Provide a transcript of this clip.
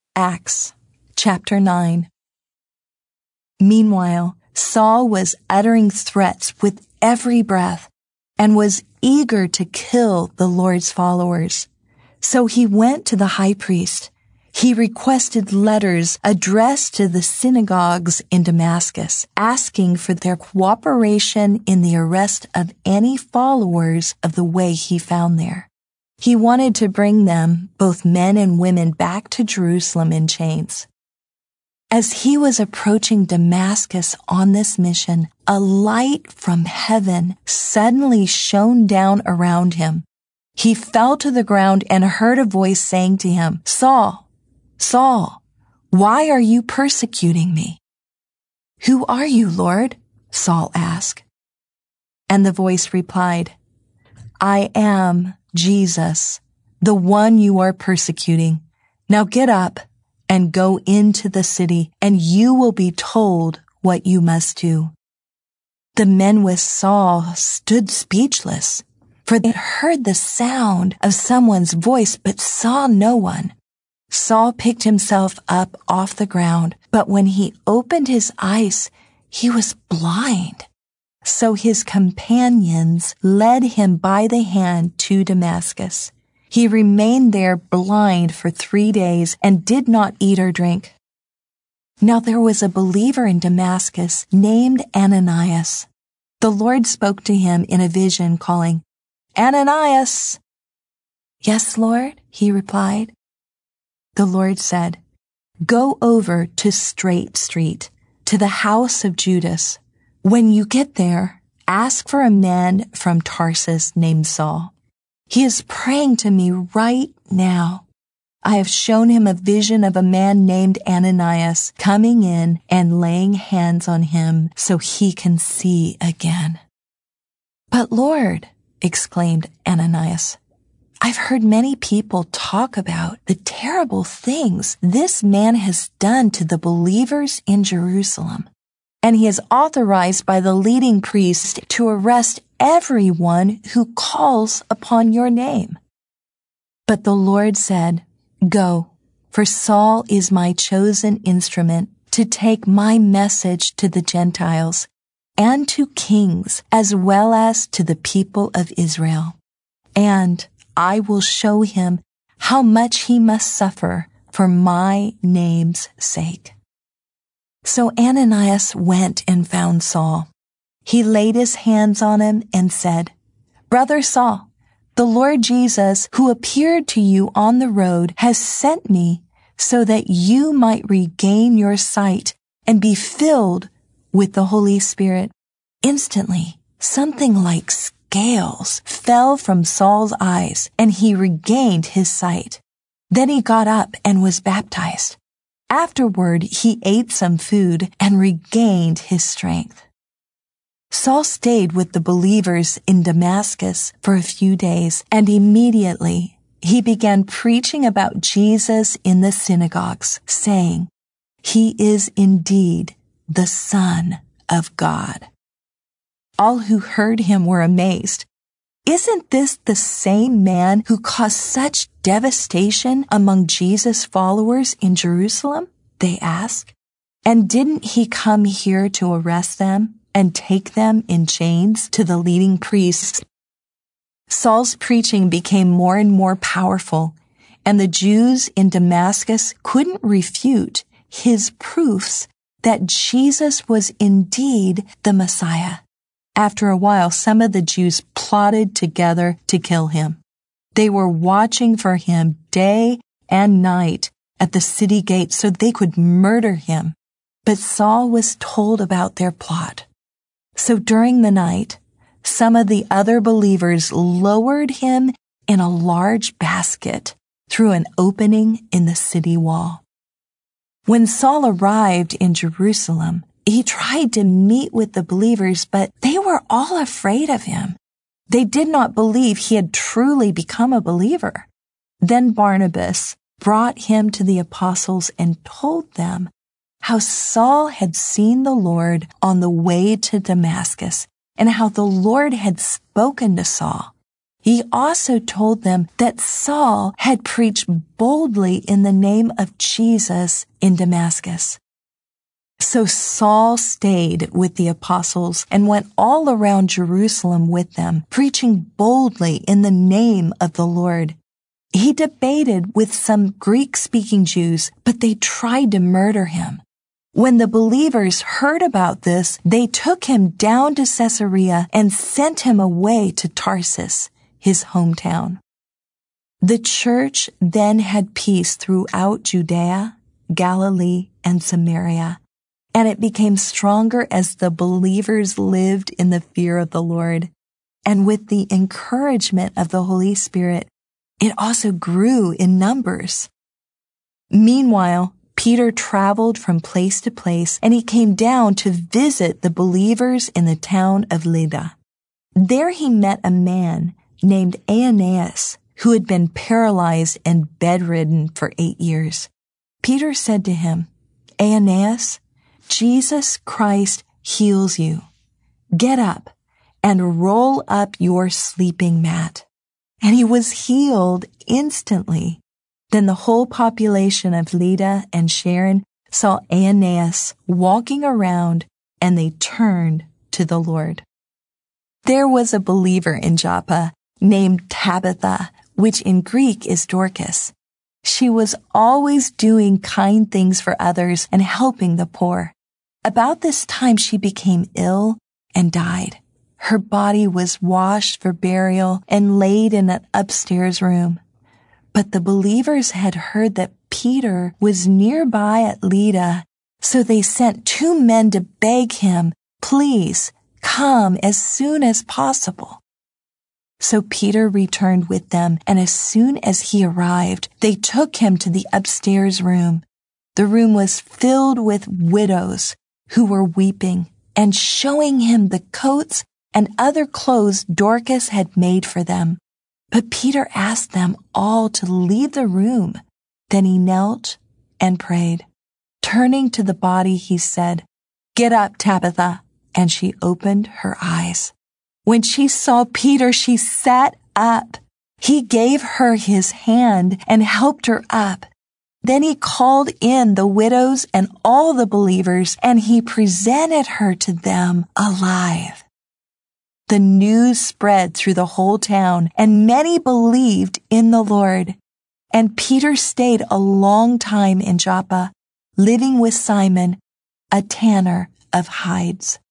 Acts chapter 9. Meanwhile, Saul was uttering threats with every breath and was eager to kill the Lord's followers. So he went to the high priest. He requested letters addressed to the synagogues in Damascus, asking for their cooperation in the arrest of any followers of the way he found there. He wanted to bring them, both men and women, back to Jerusalem in chains. As he was approaching Damascus on this mission, a light from heaven suddenly shone down around him. He fell to the ground and heard a voice saying to him, "Saul, Saul, why are you persecuting me?" "Who are you, Lord?" Saul asked. And the voice replied, "I am Jesus, the one you are persecuting. Now get up and go into the city, and you will be told what you must do." The men with Saul stood speechless, for they heard the sound of someone's voice but saw no one. Saul picked himself up off the ground, but when he opened his eyes, he was blind. So his companions led him by the hand to Damascus. He remained there blind for 3 days and did not eat or drink. Now there was a believer in Damascus named Ananias. The Lord spoke to him in a vision, calling, "Ananias." "Yes, Lord," he replied. The Lord said, "Go over to Straight Street, to the house of Judas. When you get there, ask for a man from Tarsus named Saul. He is praying to me right now. I have shown him a vision of a man named Ananias coming in and laying hands on him so he can see again." "But Lord," exclaimed Ananias, "I've heard many people talk about the terrible things this man has done to the believers in Jerusalem. And he is authorized by the leading priest to arrest everyone who calls upon your name." But the Lord said, "Go, for Saul is my chosen instrument to take my message to the Gentiles and to kings as well as to the people of Israel. And I will show him how much he must suffer for my name's sake." So Ananias went and found Saul. He laid his hands on him and said, "Brother Saul, the Lord Jesus, who appeared to you on the road, has sent me so that you might regain your sight and be filled with the Holy Spirit." Instantly, something like scales fell from Saul's eyes, and he regained his sight. Then he got up and was baptized. Afterward, he ate some food and regained his strength. Saul stayed with the believers in Damascus for a few days, and immediately he began preaching about Jesus in the synagogues, saying, "He is indeed the Son of God." All who heard him were amazed. "Isn't this the same man who caused such devastation among Jesus' followers in Jerusalem?" they asked. "And didn't he come here to arrest them and take them in chains to the leading priests?" Saul's preaching became more and more powerful, and the Jews in Damascus couldn't refute his proofs that Jesus was indeed the Messiah. After a while, some of the Jews plotted together to kill him. They were watching for him day and night at the city gate so they could murder him. But Saul was told about their plot. So during the night, some of the other believers lowered him in a large basket through an opening in the city wall. When Saul arrived in Jerusalem, he tried to meet with the believers, but they were all afraid of him. They did not believe he had truly become a believer. Then Barnabas brought him to the apostles and told them how Saul had seen the Lord on the way to Damascus and how the Lord had spoken to Saul. He also told them that Saul had preached boldly in the name of Jesus in Damascus. So Saul stayed with the apostles and went all around Jerusalem with them, preaching boldly in the name of the Lord. He debated with some Greek-speaking Jews, but they tried to murder him. When the believers heard about this, they took him down to Caesarea and sent him away to Tarsus, his hometown. The church then had peace throughout Judea, Galilee, and Samaria, and it became stronger as the believers lived in the fear of the Lord. And with the encouragement of the Holy Spirit, it also grew in numbers. Meanwhile, Peter traveled from place to place, and he came down to visit the believers in the town of Lydda. There he met a man named Aeneas, who had been paralyzed and bedridden for 8 years. Peter said to him, "Aeneas, Jesus Christ heals you. Get up and roll up your sleeping mat." And he was healed instantly. Then the whole population of Lydda and Sharon saw Aeneas walking around, and they turned to the Lord. There was a believer in Joppa named Tabitha, which in Greek is Dorcas. She was always doing kind things for others and helping the poor. About this time she became ill and died. Her body was washed for burial and laid in an upstairs room. But the believers had heard that Peter was nearby at Lydda, so they sent 2 men to beg him, "Please come as soon as possible." So Peter returned with them, and as soon as he arrived, they took him to the upstairs room. The room was filled with widows who were weeping and showing him the coats and other clothes Dorcas had made for them. But Peter asked them all to leave the room. Then he knelt and prayed. Turning to the body, he said, "Get up, Tabitha." And she opened her eyes. When she saw Peter, she sat up. He gave her his hand and helped her up. Then he called in the widows and all the believers, and he presented her to them alive. The news spread through the whole town, and many believed in the Lord. And Peter stayed a long time in Joppa, living with Simon, a tanner of hides.